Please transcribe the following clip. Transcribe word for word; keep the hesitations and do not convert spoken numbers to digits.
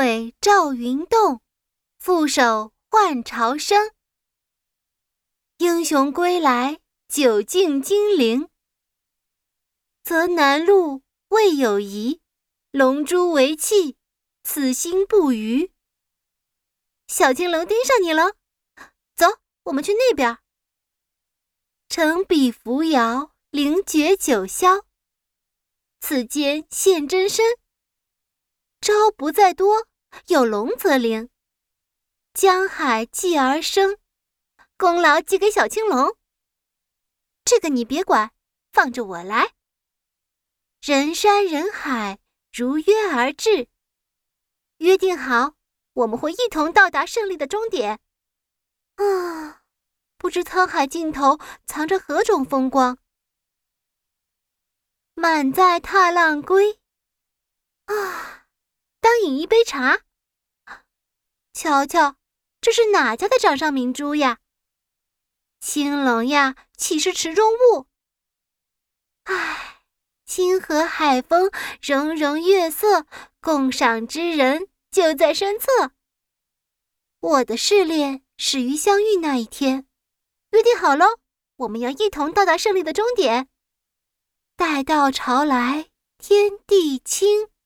尾赵云动，覆手换朝生。英雄归来久敬金陵，则南路未有疑，龙珠为器，此心不渝。小青龙盯上你了，走，我们去那边。乘彼扶摇，凌绝九霄，此间现真身。招不在多，有龙则灵。江海继而生，功劳寄给小青龙。这个你别管，放着我来。人山人海，如约而至。约定好，我们会一同到达胜利的终点。啊，不知沧海尽头藏着何种风光。满载踏浪归。啊，当饮一杯茶。瞧瞧，这是哪家的掌上明珠呀？青龙呀，岂是池中物？唉，清河海风，融融月色，共赏之人就在身侧。我的试炼始于相遇那一天，约定好喽，我们要一同到达胜利的终点。待到潮来天地清。